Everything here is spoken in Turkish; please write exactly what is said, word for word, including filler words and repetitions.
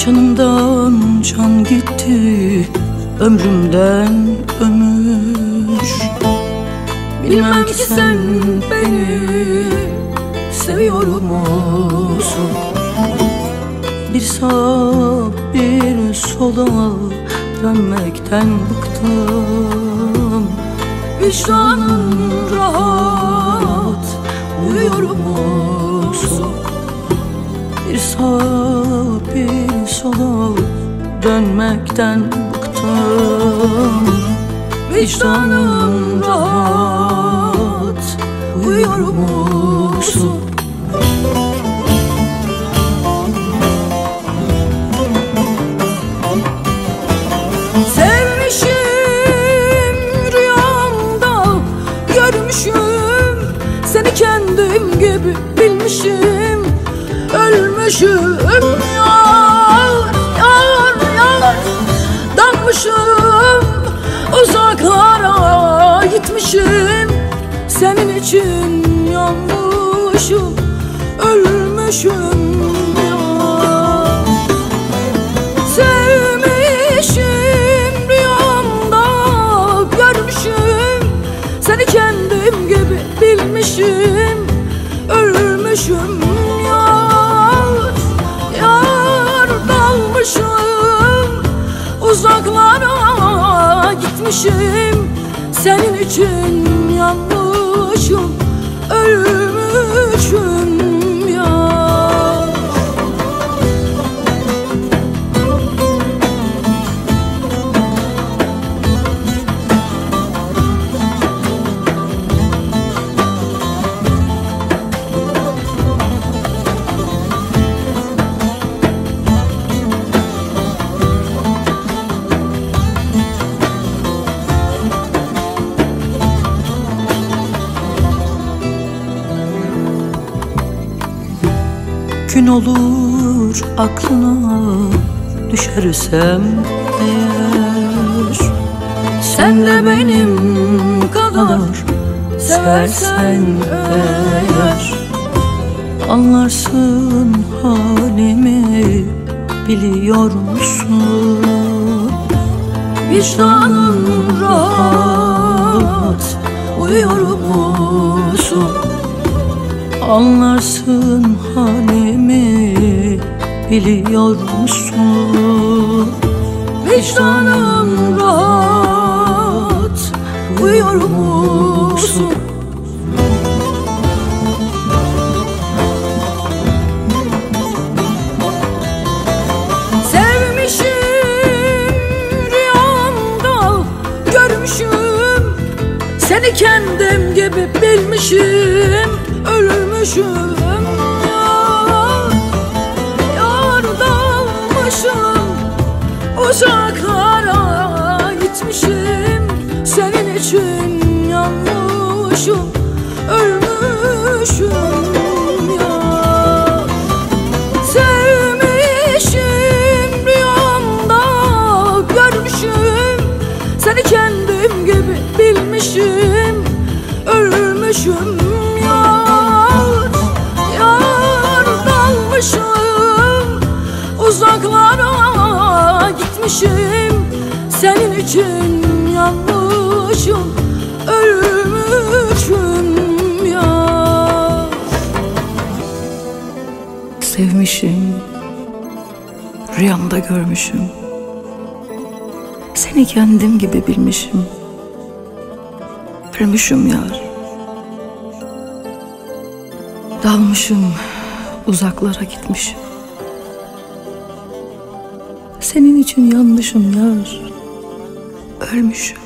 Canımdan can gitti, ömrümden ömür. Bilmem ki sen beni seviyor musun? Bir sağa bir sola dönmekten bıktım. Vicdanın rahat, uyuyor musun? Bir sağa bir sola dönmekten bıktım. Vicdanın rahat, uyuyor musun? Sevmişim, rüyamda görmüşüm, seni kendim gibi bilmişim. Ölmüşüm yar, yar, yar. Dalmışım, uzaklara gitmişim. Senin için yanmışım, ölmüşüm yar. Sevmişim, rüyamda görmüşüm, seni kendim gibi bilmişim. Ölmüşüm yar, yar. Dalmışım, uzaklara gitmişim. Senin için yanmışım, ölmüşüm yar. Gün olur aklına düşersem eğer, sen de benim kadar seversen eğer, anlarsın halimi, biliyor musun? Vicdanın rahat, uyuyor musun? Anlarsın halimi, biliyor musun? Vicdanın rahat, uyuyor musun? Sevmişim, rüyamda görmüşüm, seni kendim gibi bilmişim. Ölmüşüm yar, yar. Dalmışım, uzaklara gitmişim. Senin için yanmışım, ölmüşüm yar. Sevmişim, rüyamda görmüşüm, seni kendim gibi bilmişim. Ölmüşüm yar, yar. Dalmışım, uzaklara gitmişim. Senin için yanmışım, ölmüşüm yar. Sevmişim, rüyamda görmüşüm, seni kendim gibi bilmişim. Ölmüşüm yar. Dalmışım, uzaklara gitmişim. Senin için yanmışım yar, ölmüşüm.